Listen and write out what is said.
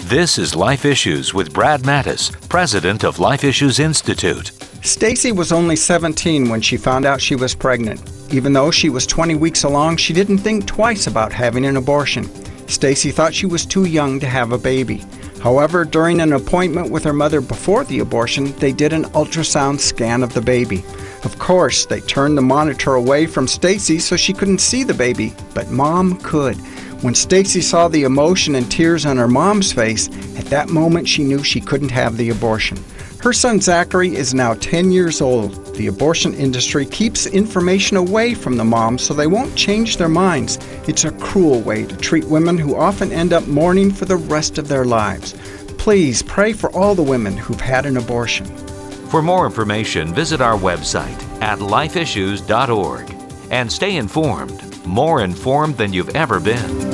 This is Life Issues with Brad Mattis, president of Life Issues Institute. Stacy was only 17 when she found out she was pregnant. Even though she was 20 weeks along, she didn't think twice about having an abortion. Stacy thought she was too young to have a baby. However, during an appointment with her mother before the abortion, they did an ultrasound scan of the baby. Of course, they turned the monitor away from Stacy so she couldn't see the baby, but Mom could. When Stacy saw the emotion and tears on her mom's face, at that moment she knew she couldn't have the abortion. Her son Zachary is now 10 years old. The abortion industry keeps information away from the moms so they won't change their minds. It's a cruel way to treat women who often end up mourning for the rest of their lives. Please pray for all the women who've had an abortion. For more information, visit our website at lifeissues.org and stay informed, more informed than you've ever been.